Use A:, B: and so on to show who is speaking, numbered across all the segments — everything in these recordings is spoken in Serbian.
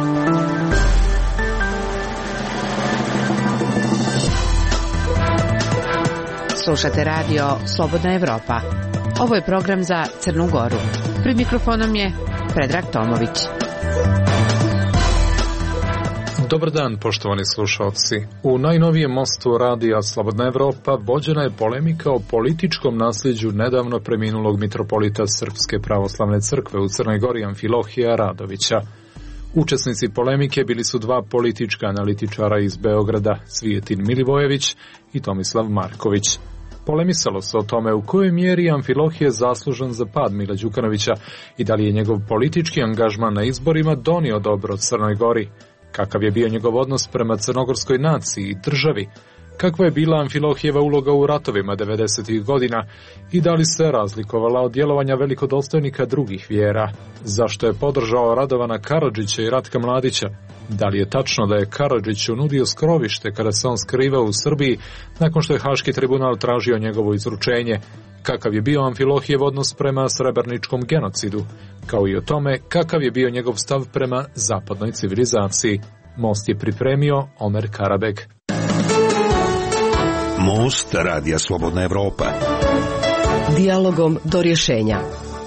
A: Slušate radio Slobodna Evropa. Ovo je program za Crnu Goru. Pred mikrofonom je Predrag Tomović.
B: Dobar dan, poštovani slušalci. U najnovijem mostu radija Slobodna Evropa vođena je polemika o političkom nasljeđu nedavno preminulog mitropolita Srpske pravoslavne crkve u Crnoj Gori Amfilohija Radovića. Učesnici polemike bili su dva politička analitičara iz Beograda, Cvijetin Milivojević i Tomislav Marković. Polemisalo se o tome u kojoj mjeri Amfilohije zaslužan za pad Mila Đukanovića i da li je njegov politički angažman na izborima donio dobro Crnoj Gori, kakav je bio njegov odnos prema crnogorskoj naciji i državi, kakva je bila Amfilohijeva uloga u ratovima 90. godina i da li se razlikovala od djelovanja velikodostojnika drugih vjera, zašto je podržao Radovana Karadžića i Ratka Mladića, da li je tačno da je Karadžiću nudio skrovište kada se on skrivao u Srbiji nakon što je Haški tribunal tražio njegovo izručenje, kakav je bio Amfilohijev odnos prema srebrničkom genocidu, kao i o tome kakav je bio njegov stav prema zapadnoj civilizaciji. Most je pripremio Omer Karabeg.
C: Most radija Slobodna Evropa.
A: Dijalogom do rješenja.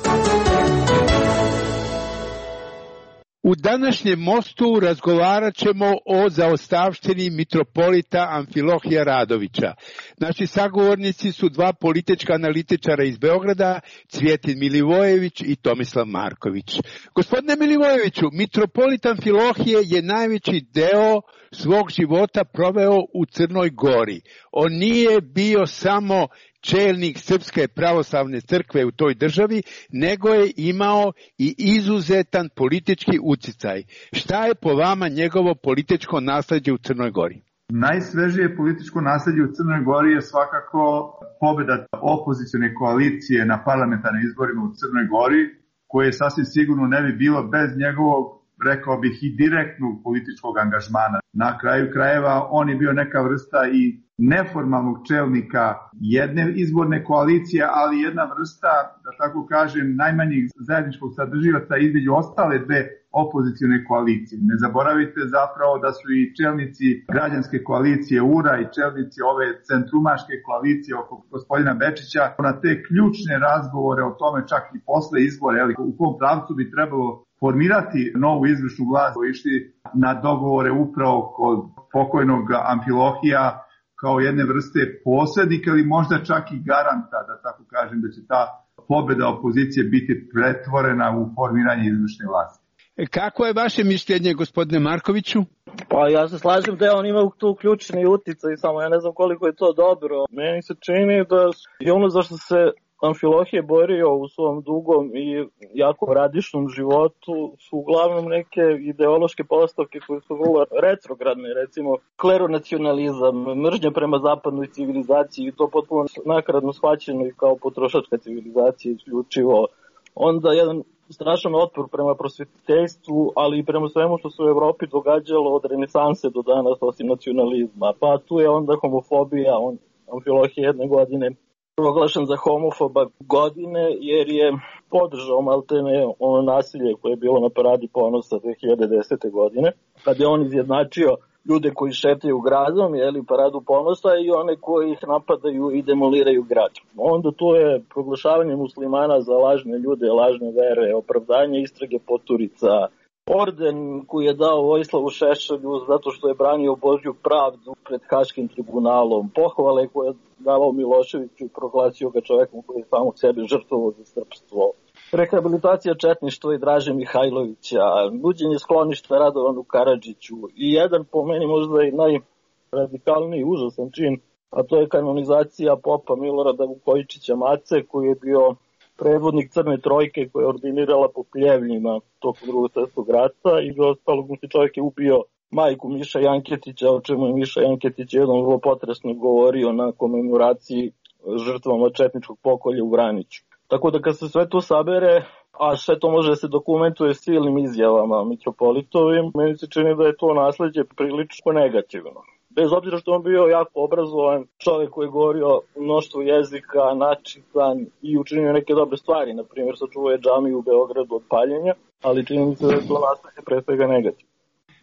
D: U današnjem mostu razgovarat ćemo o zaostavštini mitropolita Amfilohija Radovića. Naši sagovornici su dva politička analitičara iz Beograda, Cvijetin Milivojević i Tomislav Marković. Gospodine Milivojeviću, mitropolit Amfilohije je najveći deo svog života proveo u Crnoj Gori. On nije bio samo čelnik Srpske pravoslavne crkve u toj državi, nego je imao i izuzetan politički uticaj. Šta je po vama njegovo političko nasljeđe u Crnoj Gori?
E: Najsvežije političko nasljeđe u Crnoj Gori je svakako pobjeda opozicione koalicije na parlamentarnim izborima u Crnoj Gori, koje sasvim sigurno ne bi bilo bez njegovog, rekao bih, i direktnog političkog angažmana. Na kraju krajeva on je bio neka vrsta i neformalnog čelnika jedne izborne koalicije, ali jedna vrsta, da tako kažem, najmanjih zajedničkog sadržioca između ostale dve opozicione koalicije. Ne zaboravite zapravo da su i čelnici građanske koalicije URA i čelnici ove centrumaške koalicije oko gospodina Bečića na te ključne razgovore o tome čak i posle izbora, u kom pravcu bi trebalo formirati novu izvršnu vlast, koji išli na dogovore upravo kod pokojnog Amfilohija kao jedne vrste posrednika ili možda čak i garanta, da tako kažem, da će ta pobjeda opozicije biti pretvorena u formiranje izvršne vlasti.
D: Kako je vaše mišljenje, gospodine Markoviću?
F: Pa ja se slažem da je on imao tu ključni uticaj, samo ja ne znam koliko je to dobro. Meni se čini da je ono zašto se Amfilohije borio u svom dugom i jako radišnom životu su uglavnom neke ideološke postavke koje su vrlo retrogradne, recimo kleronacionalizam, mržnja prema zapadnoj civilizaciji i to potpuno nakaradno shvaćeno i kao potrošačka civilizacija isključivo. Onda jedan strašan otpor prema prosvetiteljstvu, ali i prema svemu što se u Evropi događalo od renesanse do danas osim nacionalizma. Pa tu je onda homofobija, Amfilohije jedne godine proglašen za homofoba godine jer je podržao maltene ono nasilje koje je bilo na Paradi ponosa 2010. godine, kad je on izjednačio ljude koji šetaju gradom, Paradu ponosa, i one koji ih napadaju i demoliraju grad. Onda tu je proglašavanje muslimana za lažne ljude, lažne vere, opravdanje istrage Poturica, orden koji je dao Vojislavu Šešelju zato što je branio Božju pravdu pred Haškim tribunalom, pohvale koje je davao Miloševiću i proglasio ga čovjekom koji je samog sebe žrtvovao za srpstvo, rehabilitacija četništva i Draže Mihajlovića, nuđenje skloništa Radovanu Karadžiću i jedan po meni možda i najradikalniji užasan čin, a to je kanonizacija popa Milorada Vukojičića Mace, koji je bio predvodnik Crne trojke koja je ordinirala po pljevljima tokom Drugog svjetskog rata i za ostalog čovjek je ubio majku Miša Janketića, o čemu je Miša Janketić jednom vrlo potresno govorio na komemoraciji žrtvama četničkog pokolja u Vraniću. Tako da kad se sve to sabere, a sve to može da se dokumentuje silnim izjavama mitropolitovim, meni se čini da je to nasleđe prilično negativno. Bez obzira što on bio jako obrazovan, čovjek koji je govorio mnoštvo jezika, načitan i učinio neke dobre stvari, na primjer sačuvao je džamiju u Beogradu od paljenja, ali čini mi se da je to nasleđe pre svega negativno.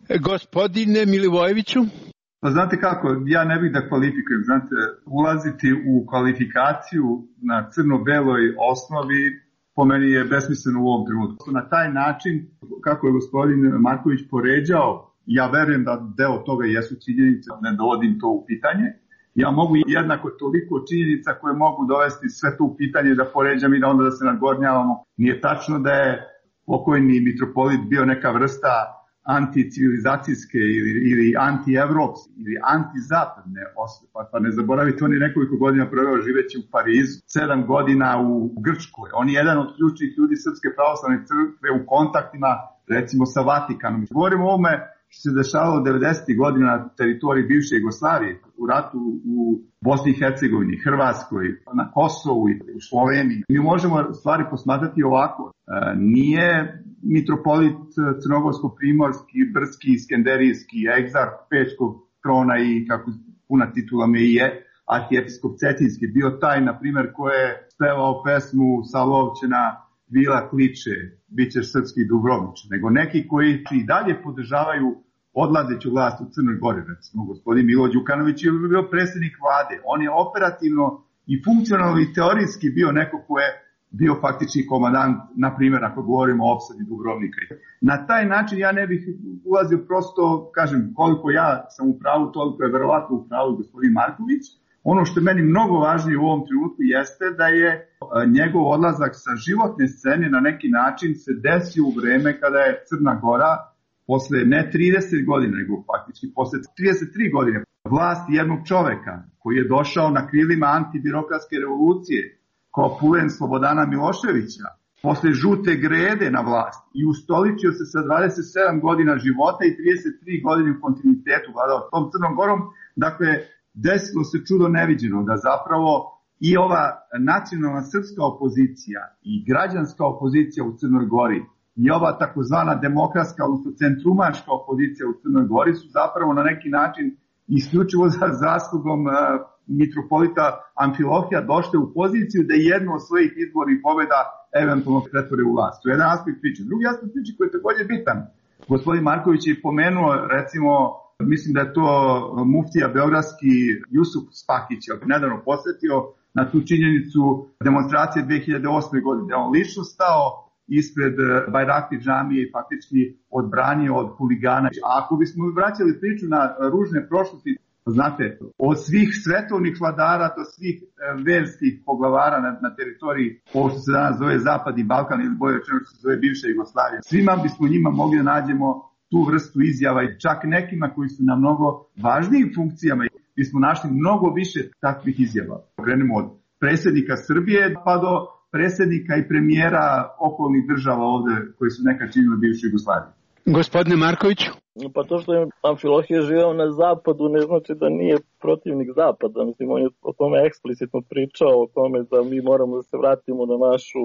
D: Gospodine Milivojeviću?
E: Pa znate kako, ja ne bih da kvalifikujem. Znate, ulaziti u kvalifikaciju na crno-beloj osnovi po meni je besmisleno u ovom trenutku. Na taj način, kako je gospodin Marković poređao, ja verujem da deo toga jesu činjenice, ne dovodim to u pitanje. Ja mogu jednako toliko činjenica koje mogu dovesti sve to u pitanje da poređam i da onda da se nadgornjavamo. Nije tačno da je pokojni mitropolit bio neka vrsta anticivilizacijske ili anti-evropske ili anti-zapadne osvete. Pa ne zaboravite, on je nekoliko godina proveo živeći u Parizu, 7 godina u Grčkoj. On je jedan od ključnih ljudi Srpske pravoslavne crkve u kontaktima, recimo, sa Vatikanom. Govorimo o ovome što se dešavalo 90. godina na teritoriji bivše Jugoslavije, u ratu u Bosni i Hercegovini, Hrvatskoj, na Kosovu i u Sloveniji. Mi možemo stvari posmatrati ovako. Nije mitropolit crnogorsko-primorski, brdski, skenderijski, egzarh Pečkog trona i, kako puna titula me i je, arhijepiskop Cetinski, bio taj, na primjer, ko je spevao pesmu Salovćena Vila kliče, bit ćeš srpski Dubrovnič, nego neki koji i dalje podržavaju odlazeću vlast u Crnoj Gori. Recimo, gospodin Milo Đukanović je bio predsjednik vlade. On je operativno i funkcionalno i teorijski bio neko ko je bio faktični komandant, na primjer, ako govorimo o opsadi Dubrovnika. Na taj način ja ne bih ulazio, prosto, kažem, koliko ja sam u pravu, toliko je verovatno u pravu gospodin Marković. Ono što je meni mnogo važnije u ovom trenutku jeste da je njegov odlazak sa životne scene na neki način se desio u vreme kada je Crna Gora posle ne 30 godina, nego faktički posle 33 godine vlasti jednog čoveka koji je došao na krilima antibirokratske revolucije kao pulen Slobodana Miloševića, posle žute grede na vlast i ustoličio se sa 27 godina života i 33 godine u kontinuitetu vladao tom Crnom Gorom. Dakle, desilo se čudo neviđeno da zapravo i ova nacionalna srpska opozicija i građanska opozicija u Crnoj Gori i ova takozvana demokratska, odnosno centrumaška opozicija u Crnoj Gori su zapravo na neki način isključivo za zaslugom mitropolita Amfilohija došle u poziciju da jednu od svojih izbornih pobjeda eventualno pretvore u vlast. To je jedan aspekt priče. Drugi aspekt priče koji je također bitan. Gospodin Marković je pomenuo, recimo, mislim da je to muftija beogradski Jusuf Spahić, nedavno posvetio na tu činjenicu demonstracije 2008. godine, da on lično stao ispred Bajrakli džamije i faktički odbranio od huligana. A ako bismo vraćali priču na ružne prošlosti, znate, od svih svetovnih vladara do svih verskih poglavara na teritoriji ovo što se danas zove Zapadni Balkan ili bolje rečeno što se zove bivša Jugoslavija, svima bismo njima mogli da nađemo tu vrstu izjava i čak nekima koji su na mnogo važnijim funkcijama bismo našli mnogo više takvih izjava. Krenemo od predsjednika Srbije pa do predsjednika i premijera okolnih država ovde koji su nekad činili bivšu Jugoslaviju.
D: Gospodine Markoviću?
F: Pa to što je Amfilohije živeo na zapadu ne znači da nije protivnik zapada. Mislim, on je o tome eksplicitno pričao, o tome da mi moramo da se vratimo na našu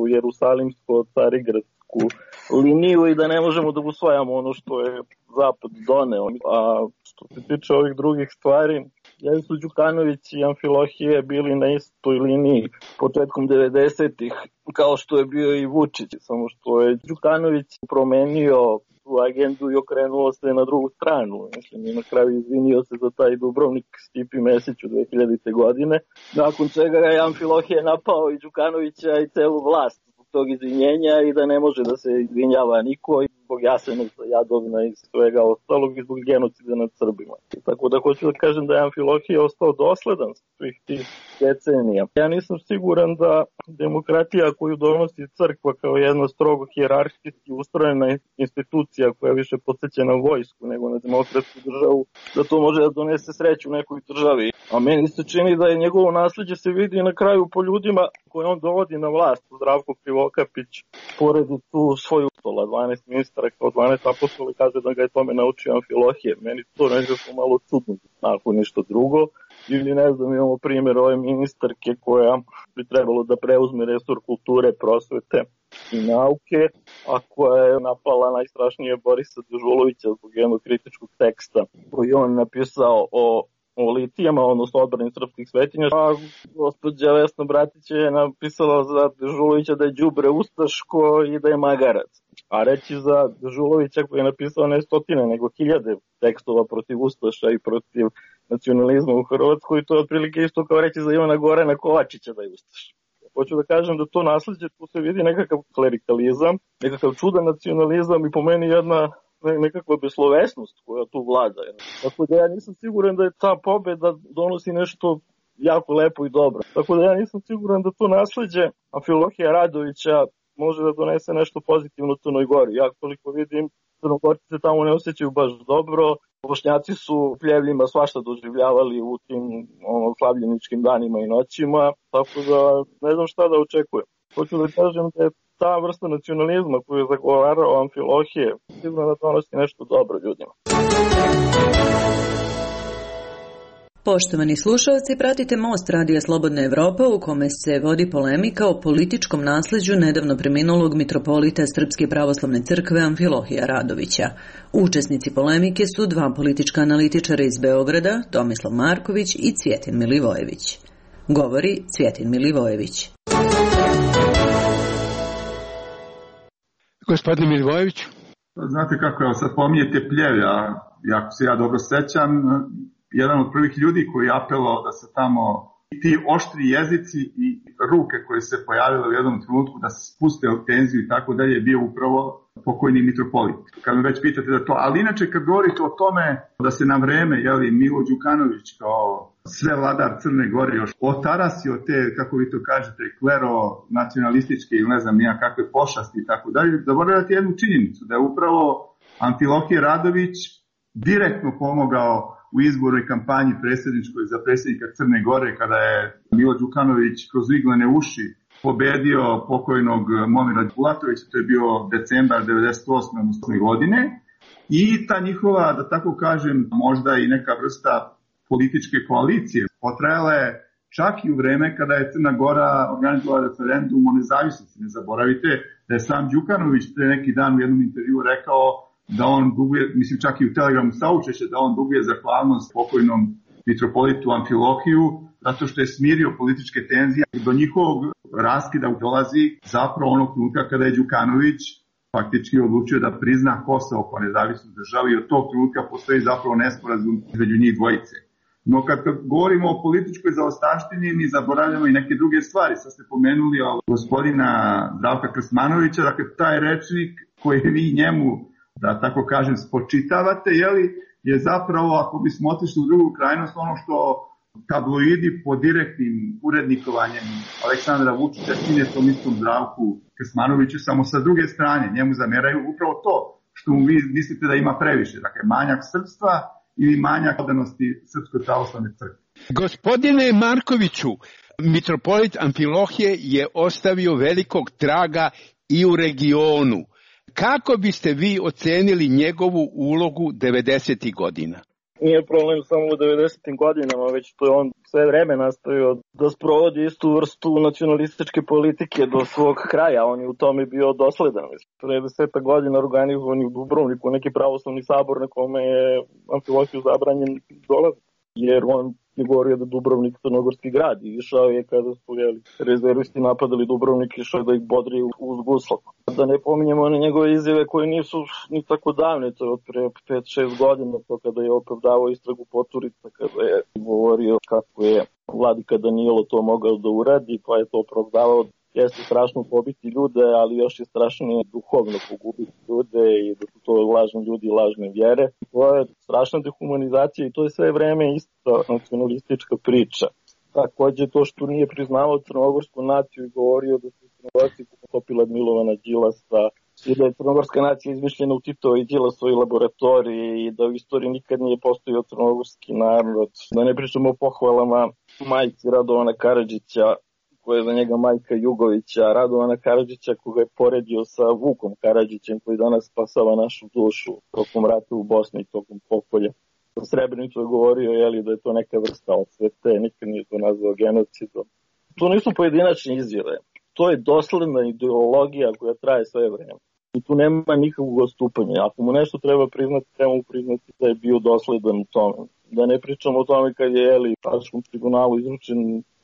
F: jerusalimsko-carigradsku liniju i da ne možemo da usvajamo ono što je zapad doneo. A što se tiče ovih drugih stvari, ja su Đukanović i Amfilohije bili na istoj liniji početkom 90-ih, kao što je bio i Vučić, samo što je Đukanović promenio agendu i okrenuo se na drugu stranu. Mislim, i na kraju izvinio se za taj Dubrovnik Stipi Mesiću 2000. godine, nakon čega je Amfilohije napao i Đukanovića i celu vlast zbog tog izvinjenja i da ne može da se izvinjava niko i zbog Jasenovca, Jadovna i svega ostalog i zbog genocida nad Srbima. Tako da hoću da kažem da je Amfilohije ostao dosledan svih tih decenija. Ja nisam siguran da demokratija koju donosi crkva kao jedna strogo hijerarhijski ustrojena institucija koja više podsjeća na vojsku nego na demokratsku državu, da to može da donese sreću u nekoj državi. A meni se čini da je njegovo nasljeđe se vidi na kraju po ljudima koje on dovodi na vlast. Zdravko Krivokapić poredi tu svoju stola, 12 ministara kao 12 apostola, kaže da ga je tome naučio Amfilohije. Meni to nekako malo čudno, ako ništa drugo. Ili ne znam, imamo primjer ove ministarke koja bi trebalo da preuzme resor kulture, prosvete i nauke, a koja je napala najstrašnije Borisa Dežulovića zbog jednog kritičkog teksta koji on napisao o litijama, odnosno odbrani srpskih svetinja, a gospođa Vesna Bratić je napisala za Dežulovića da je đubre ustaško i da je magarac. A reći za Dežulovića koji je napisao ne stotine, nego hiljade tekstova protiv ustaša i protiv nacionalizma u Hrvatskoj, to je otprilike isto kao reći za Ivana Gorana Kovačića da je ustaš. Hoću da kažem da to nasleđe, tu se vidi nekakav klerikalizam, nekakav čudan nacionalizam i po meni jedna nekakva beslovesnost koja tu vlada. Tako da ja nisam siguran da je ta pobeda donosi nešto jako lepo i dobro. Tako da ja nisam siguran da to nasleđe Amfilohija Radovića može da donese nešto pozitivno Crnoj Gori. Ja koliko vidim, Crnogorci se tamo ne osjećaju baš dobro. Bošnjaci su pljevljima svašta doživljavali u tim slavljeničkim danima i noćima, tako da ne znam šta da očekujem. Hoću da kažem da je ta vrsta nacionalizma koju je zagovarao Amfilohije sigurno da donosi nešto dobro ljudima.
G: Poštovani slušalci, pratite Most Radija Slobodna Evropa u kome se vodi polemika o političkom nasleđu nedavno preminulog mitropolita Srpske pravoslavne crkve Amfilohija Radovića. Učesnici polemike su dva politička analitičara iz Beograda, Tomislav Marković i Cvjetin Milivojević. Govori Cvjetin Milivojević.
D: Gospodine Milivojeviću.
E: Znate kako je, sad pominjete Pljevlja, ako se ja dobro sećam, jedan od prvih ljudi koji je apelovao da se tamo ti oštri jezici i ruke koje se pojavile u jednom trenutku da se spuste od tenziju i tako dalje je bio upravo pokojni mitropolit. Kad me već pitate da to, ali inače kad govorite o tome da se na vreme Milo Đukanović kao sve vladar Crne Gore još otarasio te, kako vi to kažete, klero nacionalističke ili ne znam nija kakve pošasti i tako dalje, zaboravljate jednu činjenicu da je upravo Amfilohije Radović direktno pomogao u izbornoj kampanji predsjedničkoj za predsjednika Crne Gore kada je Milo Đukanović kroz iglene uši pobedio pokojnog Momira Bulatovića, to je bio decembar 1998. godine i ta njihova, da tako kažem, možda i neka vrsta političke koalicije potrajala je čak i u vreme kada je Crna Gora organizovala referendum o nezavisnosti. Ne zaboravite da je sam Đukanović pre neki dan u jednom intervjuu rekao da on duguje, mislim čak i u Telegramu saučešće, da on duguje zahvalnost pokojnom mitropolitu Amfilohiju, zato što je smirio političke tenzije. Do njihovog raskida dolazi zapravo onog trenutka kada je Đukanović faktički odlučio da prizna Kosovo kao nezavisnu državu i od tog trenutka postoji zapravo nesporazum između njih dvojice. No kad govorimo o političkoj zaostavštini, mi zaboravljamo i neke druge stvari. Sad ste pomenuli gospodina Zdravka Krsmanovića, dakle taj rečnik koji vi njemu, da tako kažem, spočitavate, je zapravo, ako bismo otišli u drugu krajnost, ono što tabloidi po direktnim urednikovanjem Aleksandra Vučića čine tom istom Zdravku Krsmanoviću, samo sa druge strane, njemu zameraju upravo to što mu vi mislite da ima previše, dakle manjak srpstva ili manjak odanosti Srpskoj pravoslavne crkve.
D: Gospodine Markoviću, mitropolit Amfilohije je ostavio velikog traga i u regionu. Kako biste vi ocenili njegovu ulogu 90. godina?
F: Nije problem samo u 90. godinama, već to je on sve vreme nastavio da sprovodi istu vrstu nacionalističke politike do svog kraja. On je u tome bio dosledan. Pre 10 godina organizovan u Dubrovniku neki pravoslavni sabor na kome je Amfilohiju zabranjen dolazak, jer on je govorio da Dubrovnik je crnogorski grad i išao je kada su rezervisti napadali Dubrovnik, išao da ih bodri uz guslav. Da ne pominjemo one njegove izjave koje nisu ni tako davne, to je od pre 5-6 godina, to kada je opravdavao istragu Poturica, kada je govorio kako je vladika Danilo to mogao da uradi, pa je to opravdavao. Jeste strašno pobiti ljude, ali još je strašnije duhovno pogubiti ljude i da su to lažni ljudi i lažne vjere. To je strašna dehumanizacija i to je sve vreme ista nacionalistička priča. Takođe to što nije priznavao crnogorsku naciju i govorio da su Crnogorci potopila Milovana Đilasa i da je crnogorska nacija izmišljena u Titovoj i Đilasovoj laboratoriji i da u istoriji nikad nije postojao crnogorski narod. Da ne pričamo o pohvalama majci Radovana Karadžića, koja je za njega majka Jugovića, Radovana Karadžića koga je poredio sa Vukom Karadžićem koji danas spasava našu dušu tokom rata u Bosni i tokom pokolja. Za Srebrenicu je govorio da je to neka vrsta odsvete, nikad nije to nazvao genocidom. To nisu pojedinačne izjave, to je dosledna ideologija koja traje sve vreme. I tu nema nikakvog odstupanja. Ako mu nešto treba priznati, treba mu priznati da je bio dosledan u tome. Da ne pričamo o tome kad je Haškom tribunalu izručen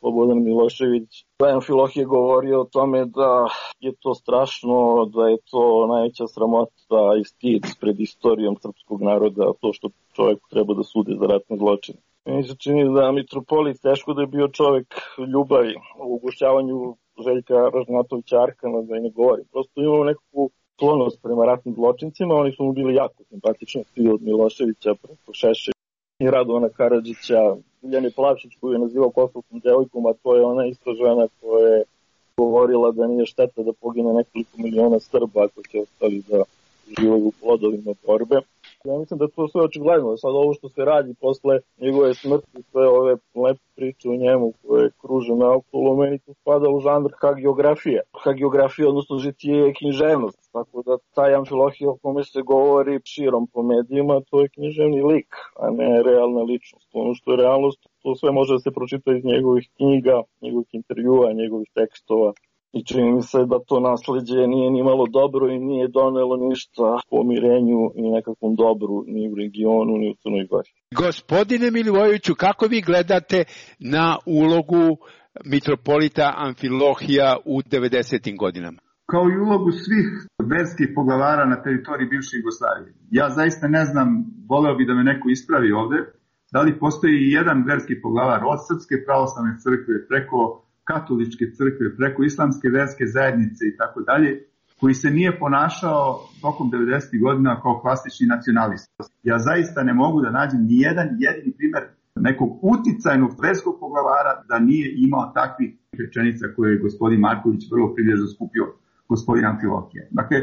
F: Slobodan Milošević. Amfilohije govorio o tome da je to strašno, da je to najveća sramota i stid pred istorijom srpskog naroda, to što čovjek treba da sude za ratne zločine. Meni se čini da mitropolit teško da je bio čovjek ljubavi u ugošćavanju Željka Ražnatovića Arkana, da i ne govorim. Prosto imamo nekakvu sklonost prema ratnim zločincima, oni su mu bili jako simpatični, svi od Miloševića preko Šešelja i Radovana Karadžića, Biljane Plavšić koju je nazivao kosovskom devojkom, a to je ona ista žena koja je govorila da nije šteta da pogine nekoliko miliona Srba ako će ostali da uživaju u plodovima borbe. Ja mislim da to sve očigledno. Sad ovo što se radi posle njegove smrti, sve ove lepe priče o njemu koje kruže naokolo, meni to spada u žanr hagiografije. Hagiografija, odnosno žitije je književnost. Tako da taj Amfilohije o kome se govori širom po medijima, to je književni lik, a ne realna ličnost. Ono što je realnost, to sve može da se pročita iz njegovih knjiga, njegovih intervjua, njegovih tekstova. I čini mi se da to nasleđe nije ni malo dobro i nije donelo ništa pomirenju i nekakvom dobru ni u regionu ni u Crnoj Gori.
D: Gospodine Milivojeviću, kako vi gledate na ulogu mitropolita Amfilohija u 90. godinama?
E: Kao i ulogu svih verskih poglavara na teritoriji bivše Jugoslavije. Ja zaista ne znam, voleo bi da me neko ispravi ovde, da li postoji jedan verski poglavar od Srpske pravoslavne crkve preko katoličke crkve, preko islamske verske zajednice i tako dalje, koji se nije ponašao tokom 90. godina kao klasični nacionalist. Ja zaista ne mogu da nađem ni jedan jedini primer nekog uticajnog verskog poglavara da nije imao takvih rečenica koje je gospodin Marković vrlo prilježno skupio gospodin Amfilohije. Dakle,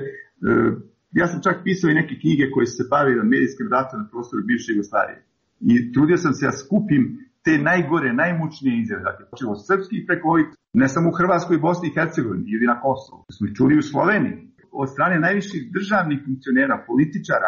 E: ja sam čak pisao i neke knjige koje se bavile medijskim ratom na prostoru bivše Jugoslavije. I trudio sam se da skupim te najgore, najmučnije izjave, dakle, počeo srpskih preko ovih, ne samo u Hrvatskoj, Bosni i Hercegovini ili na Kosovu, smo ih čuli u Sloveniji, od strane najviših državnih funkcionera, političara,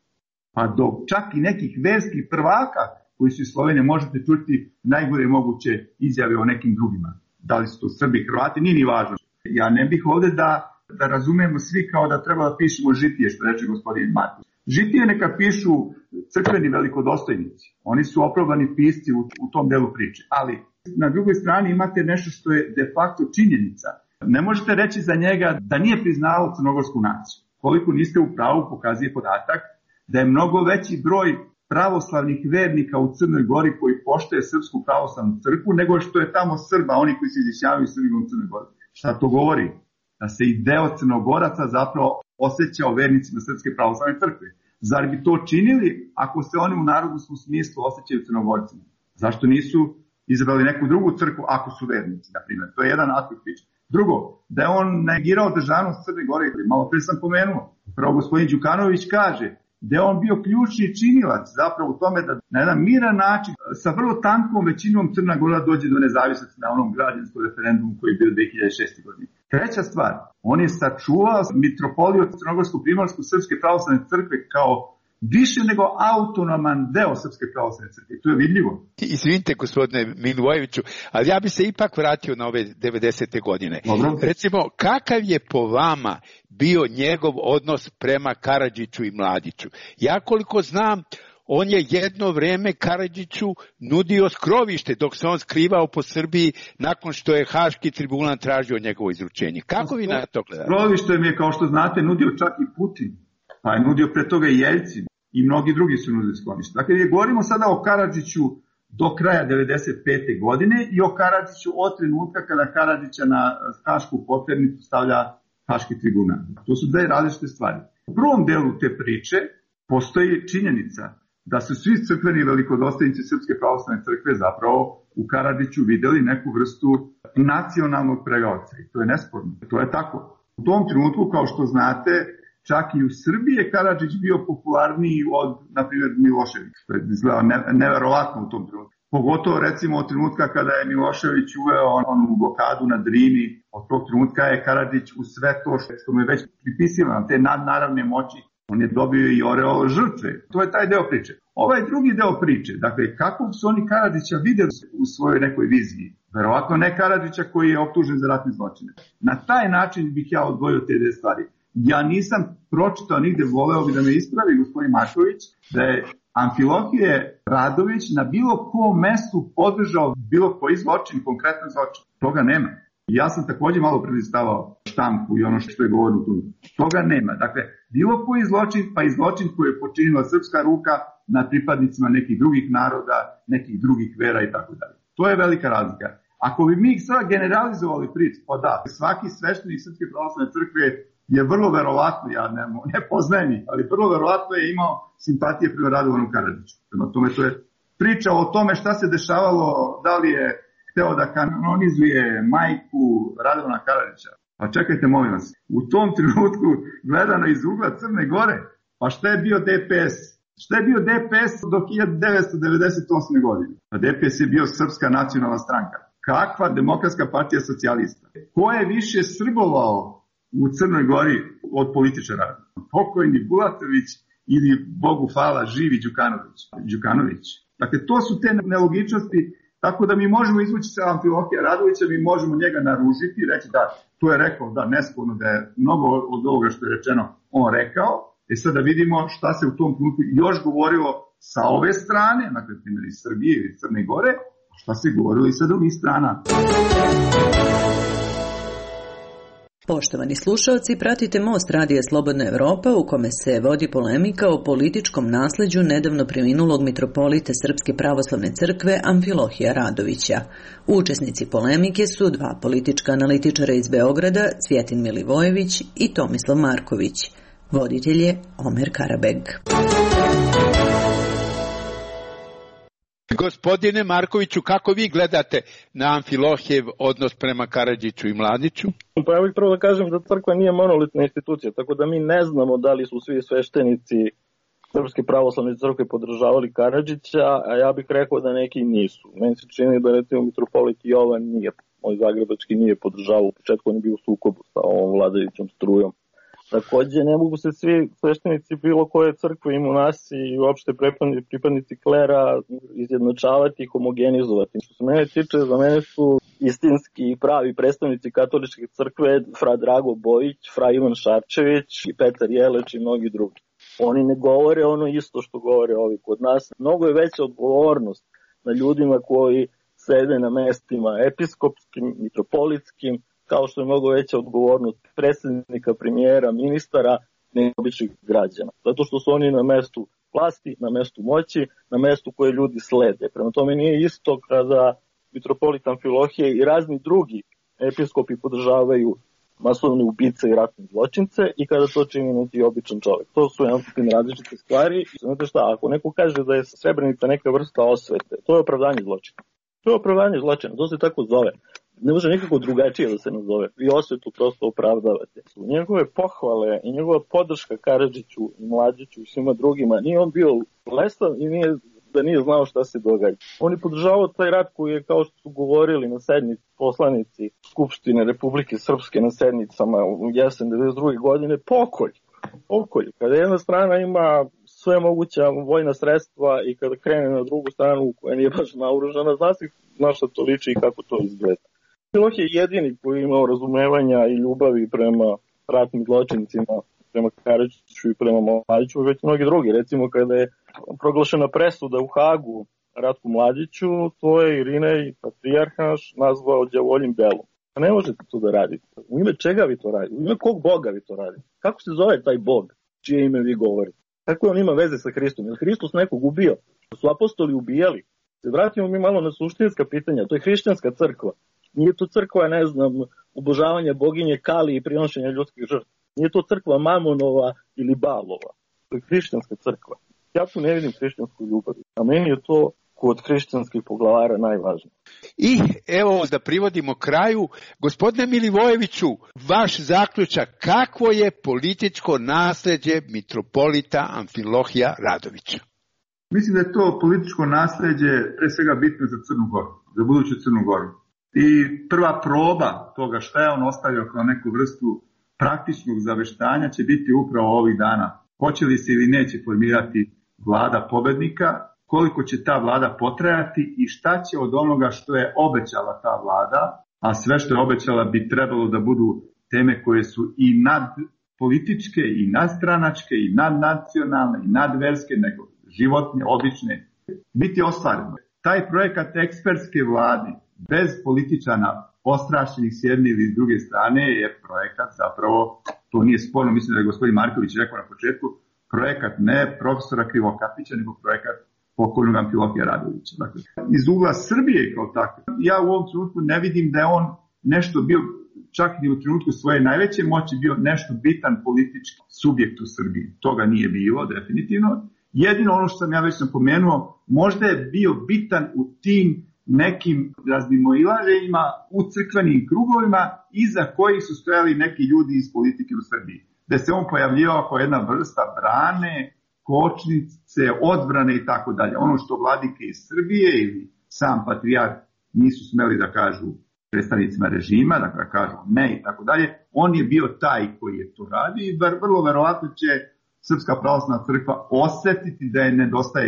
E: pa do čak i nekih verskih prvaka koji su iz Slovenije, možete čuti najgore moguće izjave o nekim drugima. Da li su to Srbi, Hrvati, nije ni važno. Ja ne bih ovde da razumemo svi kao da treba da pišemo žitije, što reče gospodin Marković. Žitije neka pišu crkveni velikodostojnici. Oni su oprobani pisci u tom delu priče. Ali na drugoj strani imate nešto što je de facto činjenica. Ne možete reći za njega da nije priznao crnogorsku naciju. Koliko niste u pravu, pokazuje podatak da je mnogo veći broj pravoslavnih vernika u Crnoj Gori koji poštuje Srpsku pravoslavnu crkvu nego što je tamo Srba, oni koji se izjašnjavaju Srbima u Crnoj Gori. Šta to govori? Da se i deo Crnogoraca zapravo osjećao vernicima Srpske pravoslavne crkve. Zar bi to činili ako se oni u narodnom smislu osjećaju Crnogorcima? Zašto nisu izabrali neku drugu crkvu ako su vernici, na primjer? To je jedan aspekt priče. Drugo, da je on negirao državnost Crne Gore, malo pre sam pomenuo. Prvo gospodin Đukanović kaže da je on bio ključni činilac zapravo u tome da na jedan miran način sa vrlo tankom većinom Crna Gora dođe do nezavisnosti na onom građanskom referendumu koji je bio 2006. godine. Treća stvar, on je sačuvao mitropoliju Crnogorsko-Primorsku Srpske pravoslavne crkve kao više nego autonoman deo Srpske pravoslavne crkve. To je vidljivo.
D: Izvinite, gospodine Milivojeviću, ali ja bi se ipak vratio na ove 90. godine.
E: Dobro.
D: Recimo, kakav je po vama bio njegov odnos prema Karadžiću i Mladiću? Ja koliko znam, on je jedno vreme Karadžiću nudio skrovište dok se on skrivao po Srbiji nakon što je Haški tribunal tražio njegovo izručenje. Kako vi na to gledate?
E: Skrovište mi je, kao što znate, nudio čak i Putin. Pa je nudio pre toga i Jeljcin i mnogi drugi su nudili sklonište. Dakle, govorimo sada o Karadžiću do kraja 95. godine i o Karadžiću od trenutka kada Karadžića na Hašku poternicu stavlja Haški tribunal. To su dve različite stvari. U prvom delu te priče postoji činjenica da su svi crkveni velikodostojnici Srpske pravoslavne crkve zapravo u Karadžiću videli neku vrstu nacionalnog pregaoca. I to je nesporno. To je tako. U tom trenutku, kao što znate, čak i u Srbiji je Karadžić bio popularniji od, na primjer, Miloševića. To je izgledao neverovatno u tom trenutku. Pogotovo, recimo, od trenutka kada je Milošević uveo onu blokadu na Drini, od tog trenutka je Karadžić u sve to što mu je već pripisivano, te nadnaravne moći, on je dobio i oreol žrtve. To je taj deo priče. Ovaj drugi deo priče, dakle, kako su oni Karadžića videli u svojoj nekoj viziji? Verovatno ne Karadžića koji je optužen za ratne zločine. Na taj način bih ja odvojio te dve stvari. Ja nisam pročitao nigde, voleo bi da me ispravi gospodin Marković, da je Amfilohije Radović na bilo kom mestu podržao bilo koji zločin, konkretno zločin. Toga nema. I ja sam također malo prelistavao štampu i ono što je govorio tu. Toga nema. Dakle, bilo koji zločin, pa i zločin koji je počinila srpska ruka nad pripadnicima nekih drugih naroda, nekih drugih vera i tako dalje. To je velika razlika. Ako bi mi sad generalizovali priču, pa da, svaki sveštenik Srpske pravoslavne crkve je vrlo verovatno, ja ne poznajem ih, ali vrlo verovatno je imao simpatije prema Radovanu Karadžiću. Prema tome, to je priča o tome šta se dešavalo, da li je hteo da kanonizuje majku Radovana Karadžića. Pa čekajte, molim vas, u tom trenutku gledano iz ugla Crne Gore, pa šta je bio DPS? Šta je bio DPS do 1998. godine? Pa DPS je bio Srpska nacionalna stranka. Kakva Demokratska partija socijalista? Ko je više srbovao u Crnoj Gori od političara? Pokojni Bulatović ili, Bogu hvala, živi Đukanović. Dakle, to su te nelogičnosti, tako da mi možemo izvući se Amfilohija Radovića, mi možemo njega naružiti i reći da, to je rekao, da, nesporno da je mnogo od ovoga što je rečeno on rekao. E sad da vidimo šta se u tom trenutku još govorilo sa ove strane, dakle, primjer iz Srbije ili Crne Gore, a šta se govorilo i sa drugih strana.
G: Poštovani slušalci, pratite Most Radija Slobodna Evropa u kome se vodi polemika o političkom nasleđu nedavno preminulog mitropolita Srpske pravoslavne crkve Amfilohija Radovića. Učesnici polemike su dva politička analitičara iz Beograda, Cvjetin Milivojević i Tomislav Marković. Voditelj je Omer Karabeg.
D: Gospodine Markoviću, kako vi gledate na Amfilohijev odnos prema Karadžiću i Mladiću?
F: Pa ja bih prvo da kažem da crkva nije monolitna institucija, tako da mi ne znamo da li su svi sveštenici Srpske pravoslavne crkve podržavali Karadžića, a ja bih rekao da neki nisu. Meni se čini da recimo mitropolit Jovan nije, moj zagrebački nije podržavao, u početku on je bio u sukobu sa ovom vladajućom strujom. Takođe, ne mogu se svi sveštenici bilo koje crkve i monasi i uopšte pripadnici klera izjednačavati i homogenizovati. Što se mene tiče, za mene su istinski i pravi predstavnici katoličke crkve fra Drago Bojić, fra Ivan Šarčević i Petar Jeleč i mnogi drugi. Oni ne govore ono isto što govore ovi kod nas. Mnogo je veća odgovornost na ljudima koji sede na mestima episkopskim, mitropolitskim, kao što je mnogo veća odgovornost predsjednika, premijera, ministara, nego običnih građana. Zato što su oni na mestu vlasti, na mestu moći, na mestu koje ljudi slede. Prema tome nije isto kada mitropolit Amfilohije i razni drugi episkopi podržavaju masovne ubice i ratne zločince i kada to čini neki običan čovjek. To su jedan različite stvari. Znate šta, ako neko kaže da je Srebrenica neka vrsta osvete, to je opravdanje zločina. To je opravdanje zločina, to se tako zove. Ne može nikako drugačije da se nazove. Vi osvetu prosto opravdavate. Njegove pohvale i njegova podrška Karadžiću i Mladiću i svima drugima, nije on bio blesav i nije znao šta se događa. On je podržavao taj rat koji je, kao što su govorili na sednici poslanici Skupštine Republike Srpske na sednicama u jesen 1992. godine, pokolj. Kada jedna strana ima sve moguća vojna sredstva i kada krene na drugu stranu koja nije baš naoružana, zna šta to liči i kako to izgleda. Amfiloh je jedini koji je imao razumevanja i ljubavi prema ratnim zločincima, prema Karadžiću i prema Mladiću, već mnogi drugi. Recimo kada je proglašena presuda u Hagu Ratku Mladiću, to je Irinej patrijarhaš nazvao đavoljim belom. A ne možete to da radite. U ime čega vi to radite? U ime kog Boga vi to radite? Kako se zove taj Bog čije ime vi govorite? Kako on ima veze sa Hristom? Je li Hristos nekog ubio? Su apostoli ubijali? Se vratimo mi malo na suštinska pitanja. To je hrišćanska crkva. Nije to crkva, obožavanja boginje Kali i prinošenja ljudskih žrtva. Nije to crkva Mamonova ili Balova. To je hrišćanska crkva. Ja tu ne vidim hrišćansku ljubav. A meni je to kod hrišćanskih poglavara najvažnije.
D: I evo da privodimo kraju. Gospodine Milivojeviću, vaš zaključak, kakvo je političko nasleđe mitropolita Amfilohija Radovića?
E: Mislim da je to političko nasleđe pre svega bitno za Crnu Goru, za buduću Crnu Goru. I prva proba toga šta je on ostavio kao neku vrstu praktičnog zaveštanja će biti upravo ovih dana. Hoće li se ili neće formirati vlada pobednika, koliko će ta vlada potrajati i šta će od onoga što je obećala ta vlada, a sve što je obećala bi trebalo da budu teme koje su i nadpolitičke, i nadstranačke, i nadnacionalne, i nadverske, nego životne, obične biti ostvareno. Taj projekat ekspertske vlade, bez političana ostrašćenih s jedne ili s druge strane, je projekat zapravo, to nije sporno, mislim da je gospodin Marković rekao na početku, projekat ne profesora Krivokapića, nego projekat pokojnog Amfilohija Radovića. Dakle, iz ugla Srbije kao tako, ja u ovom trenutku ne vidim da je on nešto bio, čak i u trenutku svoje najveće moći, bio nešto bitan politički subjekt u Srbiji. Toga nije bilo, definitivno. Jedino ono što sam ja već napomenuo, možda je bio bitan u tim nekim razmimoilaženjima u crkvenim krugovima iza kojih su stojali neki ljudi iz politike u Srbiji. Da se on pojavljivao kao jedna vrsta brane, kočnice, odbrane i tako dalje. Ono što vladike iz Srbije ili sam patrijarh nisu smeli da kažu predstavnicima režima, da kažu ne i tako dalje, on je bio taj koji je to radio i vrlo verovatno će Srpska pravoslavna crkva osetiti da je nedostaje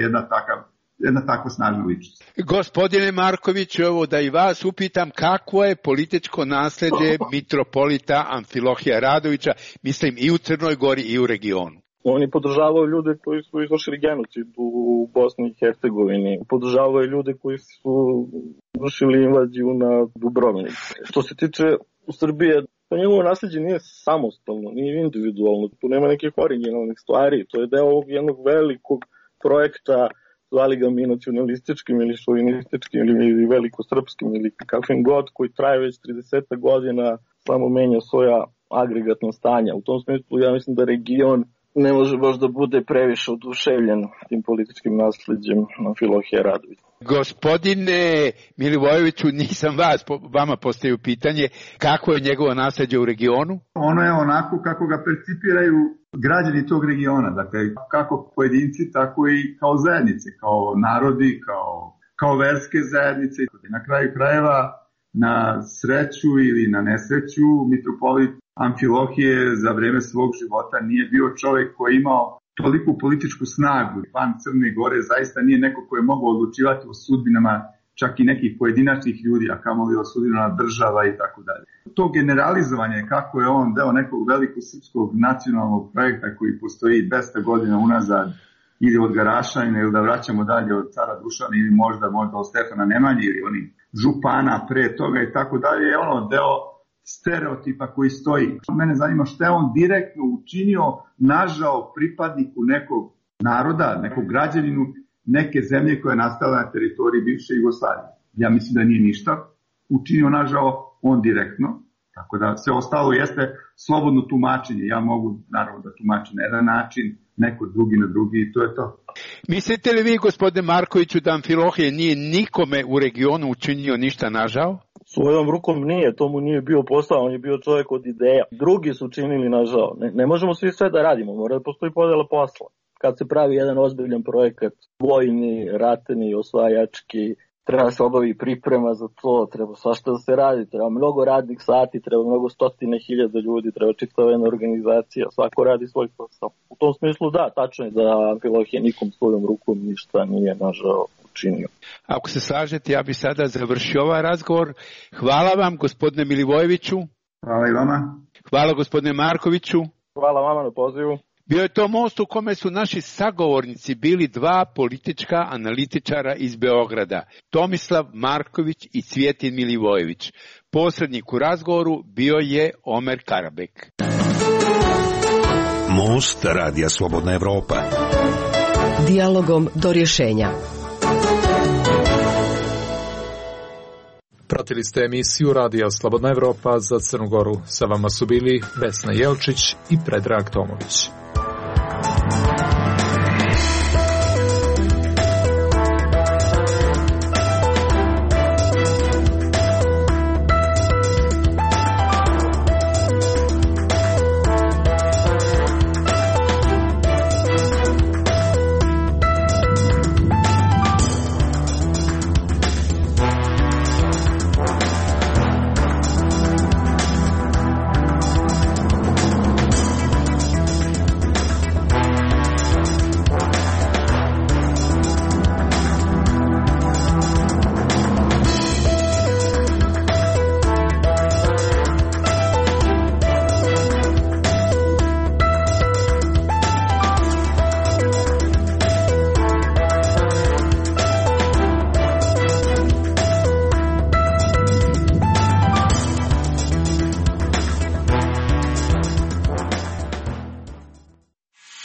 E: jedna takva snažna ličnost.
D: Gospodine Markoviću, evo da i vas upitam kakvo je političko nasledđe mitropolita Amfilohija Radovića, mislim i u Crnoj Gori i u regionu.
F: Oni podržavaju ljude koji su izvršili genocid u Bosni i Hercegovini. Podržavaju ljude koji su vršili invaziju na Dubrovnik. Što se tiče Srbije, njegovo nasljeđe nije samostalno, nije individualno. Tu nema nekih originalnih stvari. To je deo ovog jednog velikog projekta, zvali ga mi nacionalističkim ili šovinističkim ili velikosrpskim ili kakvim god, koji traje već 30 godina, samo menja svoja agregatna stanja. U tom smislu ja mislim da region ne može baš da bude previše oduševljen tim političkim nasleđem Amfilohija Radovića.
D: Gospodine Milivojeviću, nisam vama postavio pitanje, kako je njegovo nasleđe u regionu?
E: Ono je onako kako ga percipiraju građani tog regiona, dakle kako pojedinci, tako i kao zajednice, kao narodi, kao verske zajednice. Na kraju krajeva, na sreću ili na nesreću, mitropolit Amfilohije za vreme svog života nije bio čovjek koji je imao toliku političku snagu. Van Crne Gore zaista nije neko koji je mogao odlučivati o sudbinama čak i nekih pojedinačnih ljudi, a kamoli o sudbinama država i tako dalje. To generalizovanje kako je on deo nekog velikog srpskog nacionalnog projekta koji postoji 200 godina unazad, ili od Garašanina, ili da vraćamo dalje od cara Dušana, ili možda od Stefana Nemanje, ili oni župana pre toga i tako dalje, je ono deo stereotipa koji stoji. Mene zanima šta je on direktno učinio, nažao pripadniku nekog naroda, nekog građaninu, neke zemlje koja je nastala na teritoriji bivše Jugoslavije. Ja mislim da nije ništa učinio, nažao, on direktno. Tako da sve ostalo jeste slobodno tumačenje. Ja mogu, naravno, da tumačim na jedan način, neko drugi na drugi i to je to.
D: Mislite li vi, gospodine Markoviću, da Amfilohije nije nikome u regionu učinio ništa nažao?
F: Svojom rukom nije, to mu nije bio posao, on je bio čovjek od ideja. Drugi su činili nažao. Ne možemo svi sve da radimo, mora da postoji podjela posla. Kad se pravi jedan ozbiljan projekat, vojni, ratni, osvajački, treba se obavi priprema za to, treba svašta da se radi, treba mnogo radnih sati, treba mnogo stotine hiljada ljudi, treba čitava jedna organizacija, svako radi svoj posao. U tom smislu da, tačno je da Amfilohije nikom svojom rukom ništa nije nažao učinio.
D: Ako se slažete, ja bih sada završio ovaj razgovor. Hvala vam, gospodine Milivojeviću.
E: Hvala i vama.
D: Hvala, gospodine Markoviću.
F: Hvala vama na pozivu.
D: Bio je to most u kome su naši sagovornici bili dva politička analitičara iz Beograda, Tomislav Marković i Cvjetin Milivojević. Posrednik u razgovoru bio je Omer Karabek.
C: Most Radija Slobodna Evropa.
H: Dijalogom do rješenja.
B: Pratili ste emisiju Radija Slobodna Evropa za Crnu Goru. Sa vama su bili Vesna Jelčić i Predrag Tomović.